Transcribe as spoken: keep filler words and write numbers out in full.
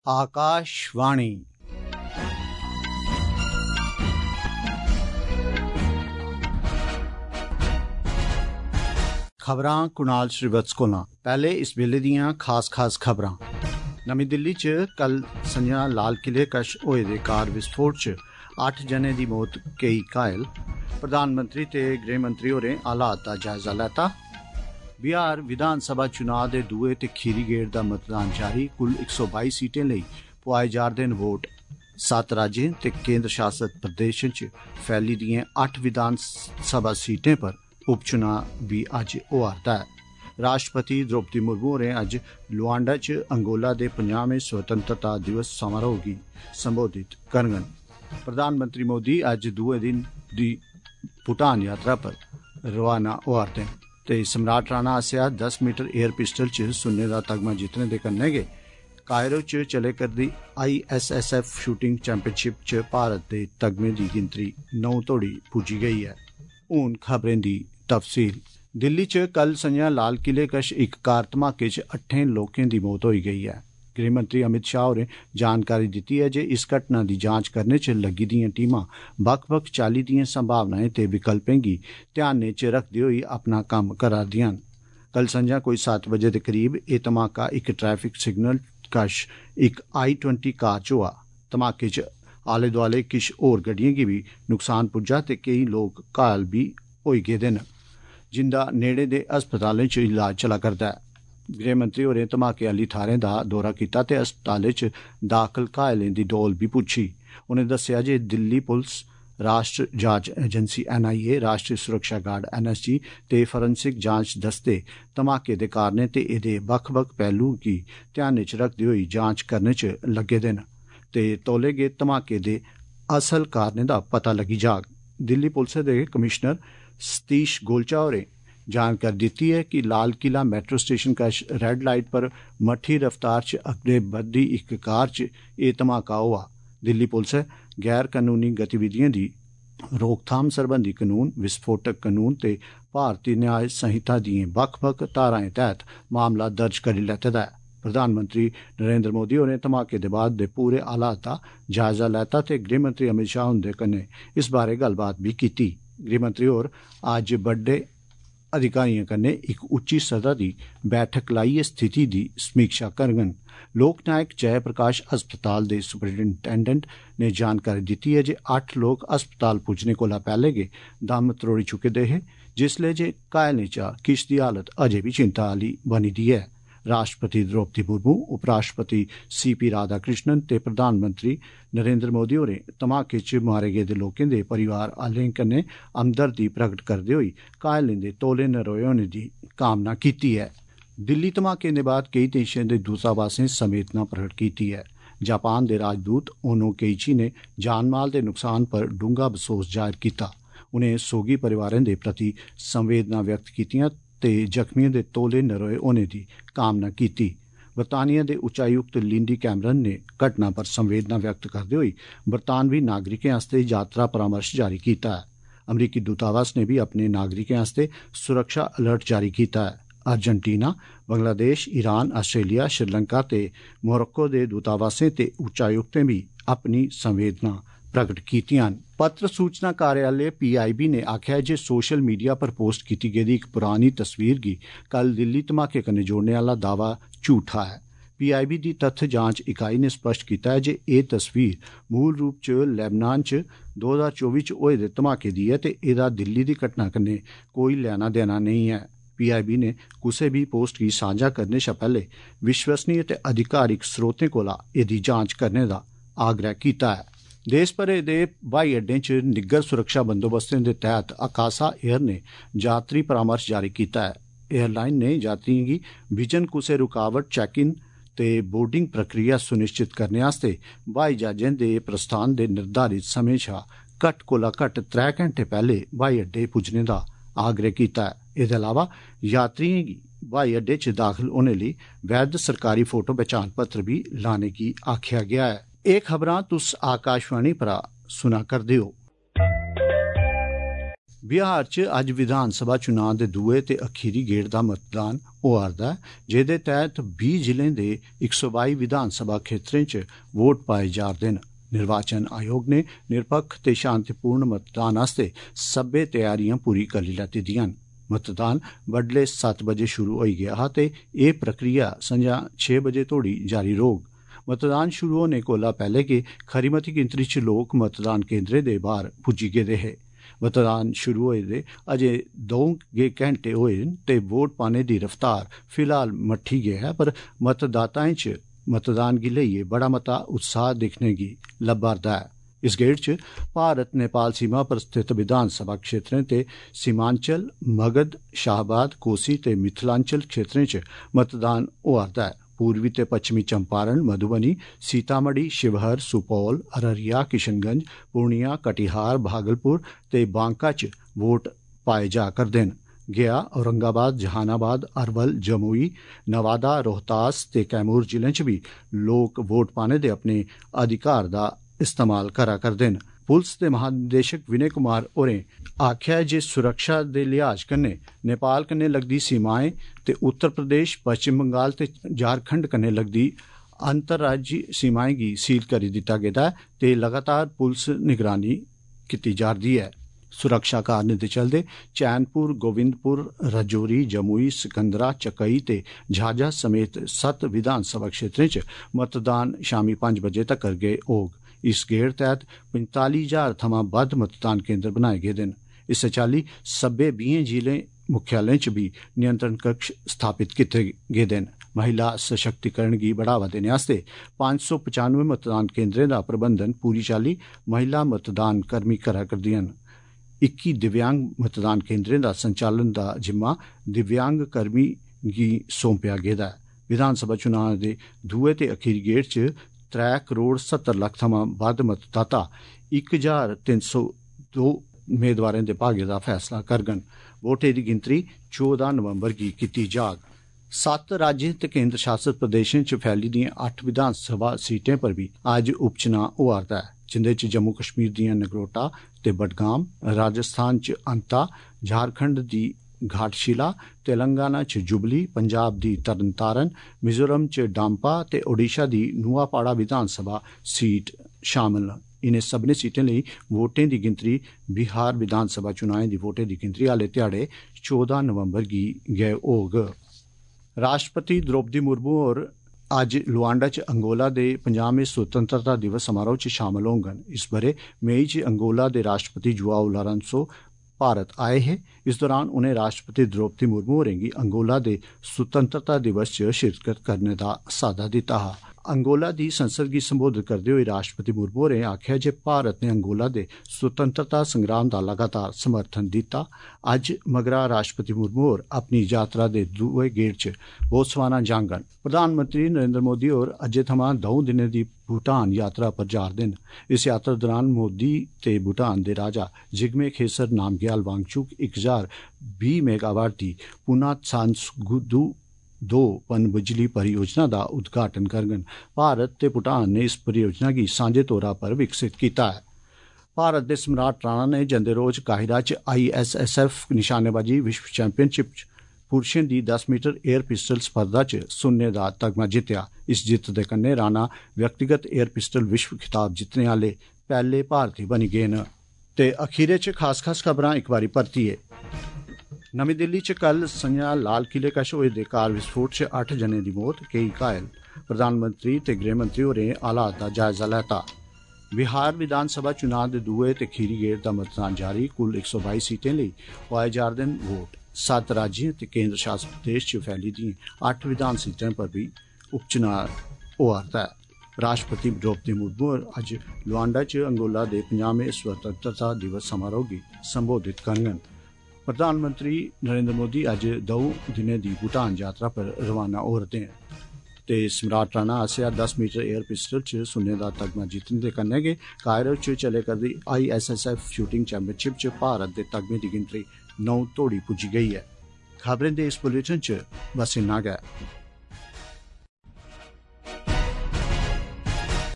आकाशवाणी खबरां कुणाल श्रीवत्स कोला। पहले इस वेले दियां खास खास खबरां। नमीं दिल्ली च कल संझा लाल किले कश होए दे कार विस्फोट च अट्ठ जने दी मौत, केई घायल। प्रधानमंत्री ते गृहमंत्री होरें हालात दा जायजा लैता। बिहार विधान सभा चुनाव दे दुए ते खीरी गेड़ दा मतदान जारी। कुल एक सौ बाई सीटें लेई पुआए जा'रदे न वोट। सत्त राज्यें ते केंद्र शासित प्रदेशें च फैली दिएं अट्ठ विधान सभा सीटें पर उपचुनाव भी अज्ज होआ'रदा ऐ। राष्ट्रपति द्रौपदी मुर्मू होरें अज्ज लुआंडा च अंगोला दे पंजाहवें स्वतंत्रता दिवस समारोह गी संबोधित करङन। प्रधानमंत्री मोदी अज्ज दुए दिन दी भूटान यात्रा पर रवाना होआ'रदे न ते सम्राट राणा आसेआ दस मीटर एयर पिस्टल च सुन्ने दा तगमा जितने दे कन्नै गै कायरो च चले करदी I S S F shooting championship च भारत दे तगमे दी गिनतरी नौ तोड़ी पुज्जी गई ऐ। हून खबरें दी तफसील। दिल्ली च कल संझा लाल किले कश इक कार धमाके च अट्ठें लोकें दी मौत होई गई ऐ। गृहमंत्री अमित शाह होरें जानकारी दित्ती है जे इस घटना दी जांच करने च लग्गी दियां टीमां बक्ख बक्ख चाल्ली दिएं संभावनाएं ते विकल्पें गी ध्यानै च रखदे होई अपना कम्म करा'रदियां न। कल संझा कोई सत्त बजे दे करीब एह् धमाका इक ट्रैफिक सिग्नल कश इक आई ट्वेंटी कार च होआ। धमाके च आले दुआले किश होर गड्डियें गी भी नुकसान पुज्जा ते केई लोक घायल भी होई गेदे न, जिंदा नेड़े दे अस्पतालें च इलाज चला करदा ऐ। गृहमंत्री होरें धमाके आह्ली थाह्रें दा दौरा कीता ते अस्पतालें च दाखल घायलें दी डौल भी पुच्छी। उनें दस्सेआ जे दिल्ली पुलस, राष्ट्र जांच एजेंसी एन आई ए, राष्ट्रीय सुरक्षा गार्ड एन एस जी ते फोरेंसिक जांच दस्ते धमाके दे कारणें ते एह्दे बक्ख बक्ख पहलुएं गी ध्यानै च रखदे होई जांच करने च लग्गे दे न ते तौले गै धमाके दे असल कारणें दा पता लग्गी जाग। दिल्ली पुलस दे कमिश्नर सतीश गोलचा होरें जानकारी दित्ती है कि लाल किला मेट्रो स्टेशन कश रेड लाइट पर मट्ठी रफ्तार च अग्गे बधदी इक कार च एह् धमाका होआ। दिल्ली पुलस गैर कनूनी गतिविधिएं दी रोकथाम सरबंधी कानून, विस्फोटक कानून ते भारतीय न्याय संहिता दिएं बक्ख बक्ख धाराएं तैह्त मामला दर्ज करी लैते दा ऐ। प्रधानमंत्री नरेंद्र मोदी होरें धमाके दे बाद दे पूरे हालात दा जायजा लैता ते गृहमंत्री अमित शाह हुंदे कन्नै इस बारे गल्लबात भी कीती। गृहमंत्री होर अज्ज बड्डे अधिकारियों कन्नै इक उच्ची सतह दी बैठक लाइयै स्थिति दी समीक्षा करङन। लोकनायक जयप्रकाश अस्पताल दे सुपरिटेंडेंट ने जानकारी दित्ती है जे अट्ठ लोक अस्पताल पुज्जने कोला पैह्ले गै दम त्रोड़ी चुके दे हे, जिसलै जे घायलें चा किश दी हालत अजें बी चिंता आह्ली बनी दी ऐ। राष्ट्रपति द्रौपदी मुर्मू, उपराष्ट्रपति सी पी राधाकृष्णन ते प्रधानमंत्री नरेंद्र मोदी होरें धमाके च मारे गेदे लोकें दे परिवार आह्लें कन्नै हमदर्दी प्रगट करदे होई घायलें दे तौले नरोए होने दी कामना कीती ऐ। दिल्ली धमाकें दे बाद केई देशें दे दूतावासें संवेदना प्रगट कीती है। जापान दे राजदूत ओनो केइची ने जानमाल दे नुकसान पर डूंगा बसोस जाहिर कीता। उनें सोगी परिवारें दे प्रति संवेदना व्यक्त कीतियां ते जख्मियें दे तौले नरोए होने दी कामना कीती। बरतानिया दे उच्चायुक्त लिंडी कैमरन ने घटना पर संवेदना व्यक्त करदे होई बरतानवी नागरिकें आस्ते यात्रा परामर्श जारी कीता है। अमरीकी दूतावास ने भी अपने नागरिकें आस्ते सुरक्षा अलर्ट जारी कीता है। Argentina, Bangladesh, Iran, Australia, Sri Lanka ते मोरक्को दे दूतावासें ते उच्चायुक्तें भी अपनी संवेदना प्रगट कीतियां न। पत्र सूचना कार्यालय पी आई बी ने आखेआ जे सोशल मीडिया पर पोस्ट कीती गेदी इक पुरानी तस्वीर गी कल दिल्ली धमाके कन्नै जोड़ने आह्ला दावा झूठा ऐ। पी आई बी दी तत्थ जांच इकाई ने स्पष्ट कीता है जे एह् तस्वीर मूल रूप च लेबनान च दो हजार चौबी च होए दे धमाके दी ऐ ते एह्दा दिल्ली दी घटना कन्नै कोई लैना देना नेईं ऐ। पी आई बी ने कुसै भी पोस्ट गी सांझा करने शा पैह्ले विश्वसनीय ते अधिकारिक स्रोतें कोला एह्दी जांच करने दा आग्रह कीता है। देश भरे दे ब्हाई अड्डें च निग्गर सुरक्षा बंदोबस्तें दे तैह्त अकासा एयर ने यात्री परामर्श जारी कीता है। एयरलाइन ने यात्रियों गी बिजन कुसै रुकावट चैक इन ते बोर्डिंग प्रक्रिया सुनिश्चित करने आस्ते ब्हाई जहाजें दे प्रस्थान दे निर्धारित समें शा घट्ट कोला घट्ट त्रै घैंटे पैह्ले ब्हाई अड्डे पुज्जने दा आग्रह कीता है। एह्दे अलावा यात्रियों गी ब्हाई अड्डे च दाखल होने लेई वैध सरकारी फोटो पहचान पत्र भी लाने गी आखेआ गया है। एह् खबरां तुस आकाशवाणी परा सुना करदे हो। बिहार च अज्ज विधान सभा चुनाव दे दुए ते अखीरी गेड़ दा मतदान होआ'रदा ऐ, जेह्दे तैह्त बीह् जिलें दे इक सौ बाई विधान सभा खेत्तरें च वोट पाए जा'रदे न। निर्वाचन आयोग ने निरपक्ख ते शांतिपूर्ण मतदान आस्तै सब्बै तैयारियां पूरी करी लैती दियां न। मतदान बड्डलै सत्त बजे शुरू होई गेआ हा ते एह् प्रक्रिया संझा छे बजे तोड़ी जारी रौह्ग। मतदान शुरू होने कोला पैह्ले गै खरी मती गिनतरी च लोक मतदान केन्द्रें दे बाह्र पुज्जी गेदे हे। मतदान शुरू होए दे अजें दौं गै घैंटे होए न ते वोट पाने दी रफ्तार फिलहाल मट्ठी गेआ ऐ, पर मतदाताएं च मतदान गी लेइयै बड़ा मता उत्साह दिक्खने गी लब्भा'रदा ऐ। इस गेड़ च भारत नेपाल सीमा पर स्थित विधान सभा क्षेत्रें ते सीमांचल, मगध, शाहबाद, कोसी ते मिथिलांचल क्षेत्रें च मतदान होआ'रदा ऐ। पूर्वी ते पश्चिमी चंपारण, मधुबनी, सीतामढ़ी, शिवहर, सुपौल, अररिया, किशनगंज, पूर्णिया, कटिहार, भागलपुर ते बांका च वोट पाए जा करदे न। गया, औरंगाबाद, जहानाबाद, अरवल, जमुई, नवादा, रोहतास ते कैमूर जिलें च बी लोक वोट पाने दे अपने अधिकार दा इस्तेमाल करा करदे न। पुलस दे महानिदेशक विनय कुमार होरें आखेआ ऐ जे सुरक्षा दे लिहाज कन्नै नेपाल कन्नै लगदी सीमाएं ते उत्तर प्रदेश, पश्चिम बंगाल ते झारखंड कन्नै लगदी अंतर्राज्यी सीमाएं गी सील करी दित्ता गेदा ऐ ते लगातार पुलस निगरानी कीती जा'रदी ऐ। सुरक्षा कारणें दे चलदे चैनपुर, गोविंदपुर, रजौरी, जमुई, सिकंदरा, चकई ते झाझा समेत सत्त विधान सभा क्षेत्रें च मतदान शामी पंज बजे तक्कर गै होग। इस गेड़ तैह्त पंजताली हजार थमां बद्द मतदान केन्द्र बनाए गेदे न। इस्सै चाल्ली सब्बै बीहें जिलें मुख्यालयें च बी नियंत्रण कक्ष स्थापित कीते गेदे न। महिला सशक्तिकरण गी बढ़ावा देने आस्तै पंज सौ पचानवे मतदान केन्द्रें दा प्रबंधन पूरी चाल्ली महिला मतदान कर्मी करा करदियां न। इक्की दिव्यांग मतदान केन्द्रें दा संचालन दा जिम्मा दिव्यांग कर्मी गी सौंपेआ गेदा ऐ। विधान सभा चुनाव दे दुए ते अखीरी गेड़ च त्रै करोड़ सत्तर लक्ख थमां बद्द मतदाता इक हजार तिन्न सौ दो मेदवारें दे भाग्य दा फैसला करङन। वोटें दी गिनतरी चौदां नवंबर गी कीती जाग। सत्त राज्यें ते केन्द्र शासित प्रदेशें च फैली दिएं अट्ठ विधान सभा सीटें पर बी अज्ज उपचुनाव होआ'रदा ऐ, जिंदे च जम्मू कश्मीर दियां नगरोटा ते बडगाम, राजस्थान च अंता, झारखंड दी घाटशिला, तेलंगाना च जुबली, पंजाब दी तरनतारन, मिजोरम च डांपा ते ओडिशा दी नुआपाड़ा विधान सभा सीट शामल न। इनें सब्भनें सीटें लेई वोटें दी गिनतरी बिहार विधान सभा चुनाएं दी वोटें दी गिनतरी आह्ले ध्याड़े चौदां नवंबर गी गै होग। राष्ट्रपति द्रौपदी मुर्मू होर अज्ज लुआंडा च अंगोला दे पंजाहवें स्वतंत्रता दिवस समारोह च शामल होङन। इस ब'रे मई च अंगोला दे राष्ट्रपति जुआओ लोरेंसो भारत आए हे। इस दौरान उनें राष्ट्रपति द्रौपदी मुर्मू होरें गी अंगोला दे स्वतंत्रता दिवस च शिरकत करने दा साद्दा दित्ता हा। अंगोला दी संसद गी संबोधित करदे होई राष्ट्रपति मुर्मू होरें आखेआ जे भारत ने अंगोला दे स्वतंत्रता संग्राम दा लगातार समर्थन दित्ता। अज्ज मगरा राष्ट्रपति मुर्मू होर अपनी यात्रा दे दुए गेड़ च बोत्सवाना जाङन। प्रधानमंत्री नरेंद्र मोदी होर अज्जै थमां दौं दिनें दी भूटान यात्रा पर जा'रदे न। इस यात्रा दौरान मोदी ते भूटान दे राजा जिग्मे खेसर नामग्याल वांगचुक इक हजार बीह् मेगावाट दी पुना सांसगुदू दो पन बिजली परियोजना दा उद्घाटन करङन। भारत ते भूटान ने इस परियोजना गी सांझे तौरा पर विकसित कीता है। भारत दे सम्राट राणा ने जंदे रोज काहिरा च आई एस एस एफ निशानेबाजी विश्व चैंपियनशिप च पुरुषें दी दस मीटर एयर पिस्टल स्पर्धा च सुन्ने दा तगमा जित्तेआ। इस जित्त दे कन्नै राणा व्यक्तिगत एयर पिस्टल विश्व खिताब जित्तने आह्ले पैह्ले भारती बनी गे न। ते अखीरे च खास खास खबरां इक बारी परतियै। नमीं दिल्ली च कल संझा लाल किले कश होए दे कार विस्फोट च अट्ठ जनें दी मौत, केई घायल। प्रधानमंत्री ते गृहमंत्री होरें हालात दा जायजा लैता। बिहार विधान सभा चुनाव दे दुए ते खीरी गेड़ दा मतदान जारी। कुल इक सौ बाई सीटें लेई पोआए जा'रदे न वोट। सत्त राज्यें ते केन्द्र शासित प्रदेश च फैली दिएं अट्ठ विधान सीटें पर बी उपचुनाव होआ'रदा ऐ। राष्ट्रपति द्रौपदी मुर्मू होर अज्ज लुआंडा च अंगोला दे पंजाहवें स्वतंत्रता दिवस समारोह गी संबोधित करङन। प्रधानमंत्री नरेंद्र मोदी अज्ज दौं दिनें दी भूटान यात्रा पर रवाना हो'रदे न ते सम्राट राणा आसेआ दस मीटर एयर पिस्टल च सुन्ने दा तगमा जित्तने दे कन्नै गै कायरो च चले करदी I S S F shooting championship च भारत दे तगमे दी गिनतरी नौ तोड़ी पुज्जी गेई ऐ। खबरें दे इस बुलेटिन च बस इन्ना गै।